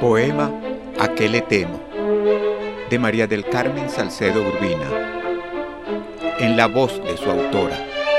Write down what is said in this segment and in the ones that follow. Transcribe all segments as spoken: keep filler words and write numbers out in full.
Poema ¿A qué le temo? De María del Carmen Salcedo Urbina, en la voz de su autora.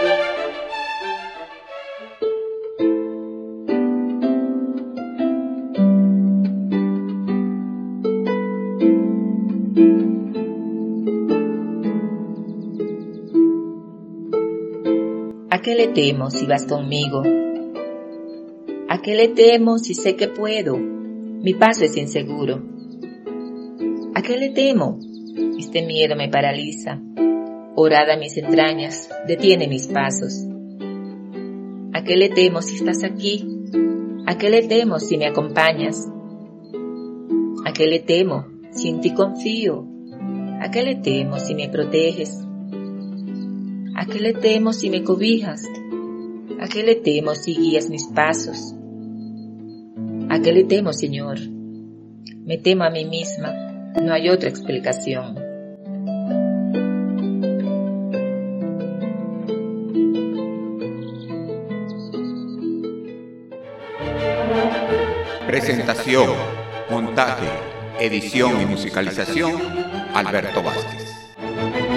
¿A qué le temo si vas conmigo? ¿A qué le temo si sé que puedo? Mi paso es inseguro. ¿A qué le temo? Este miedo me paraliza. Horada mis entrañas, detiene mis pasos. ¿A qué le temo si estás aquí? ¿A qué le temo si me acompañas? ¿A qué le temo si en ti confío? ¿A qué le temo si me proteges? ¿A qué le temo si me cobijas? ¿A qué le temo si guías mis pasos? ¿A qué le temo, Señor? Me temo a mí misma, no hay otra explicación. Presentación, montaje, edición y musicalización, Alberto Vázquez.